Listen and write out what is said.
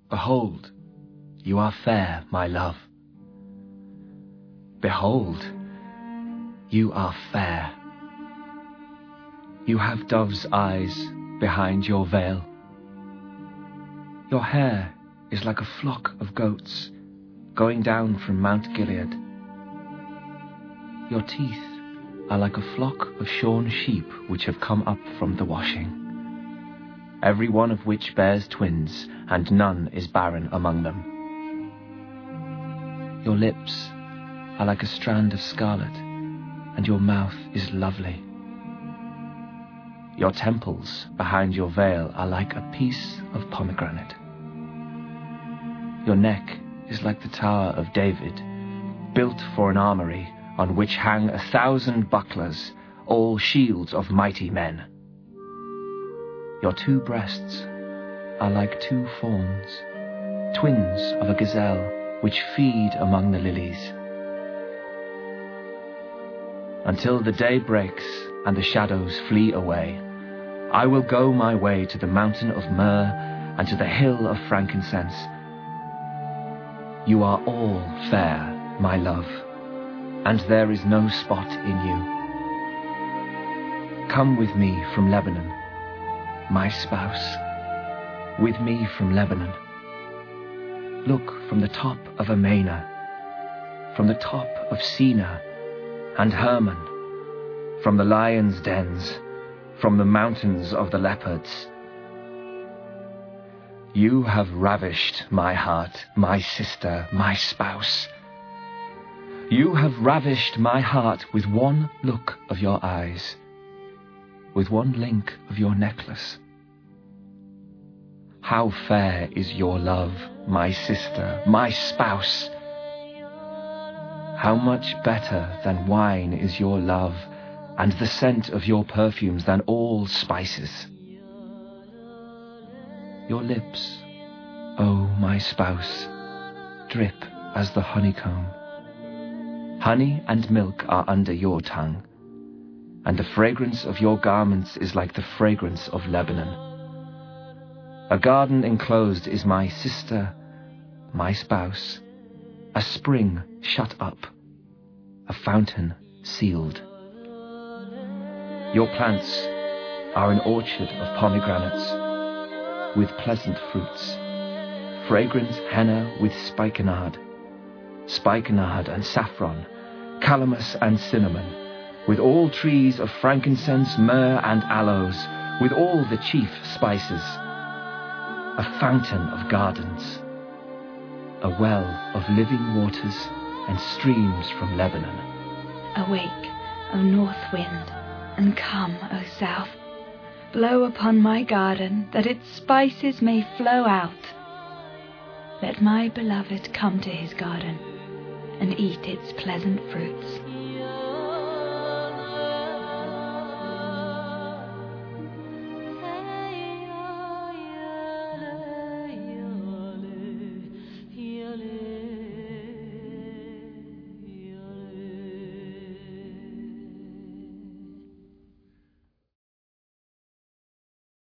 Behold, you are fair, my love. Behold, you are fair. You have dove's eyes behind your veil. Your hair is like a flock of goats going down from Mount Gilead. Your teeth are like a flock of shorn sheep which have come up from the washing, every one of which bears twins, and none is barren among them. Your lips are like a strand of scarlet, and your mouth is lovely. Your temples behind your veil are like a piece of pomegranate. Your neck is like the Tower of David, built for an armory, on which hang 1,000 bucklers, all shields of mighty men. Your 2 breasts are like 2 fawns, twins of a gazelle, which feed among the lilies. Until the day breaks and the shadows flee away, I will go my way to the mountain of myrrh and to the hill of frankincense. You are all fair, my love, and there is no spot in you. Come with me from Lebanon, my spouse, with me from Lebanon. Look from the top of Amana, from the top of Sina and Hermon, from the lions' dens, from the mountains of the leopards. You have ravished my heart, my sister, my spouse. You have ravished my heart with one look of your eyes, with one link of your necklace. How fair is your love, my sister, my spouse! How much better than wine is your love, and the scent of your perfumes than all spices. Your lips, O my spouse, drip as the honeycomb. Honey and milk are under your tongue, and the fragrance of your garments is like the fragrance of Lebanon. A garden enclosed is my sister, my spouse, a spring shut up, a fountain sealed. Your plants are an orchard of pomegranates, with pleasant fruits, fragrant henna with spikenard and saffron, calamus and cinnamon, with all trees of frankincense, myrrh and aloes, with all the chief spices. A fountain of gardens, a well of living waters and streams from Lebanon. Awake, O north wind, and come, O south. Blow upon my garden, that its spices may flow out. Let my beloved come to his garden, and eat its pleasant fruits.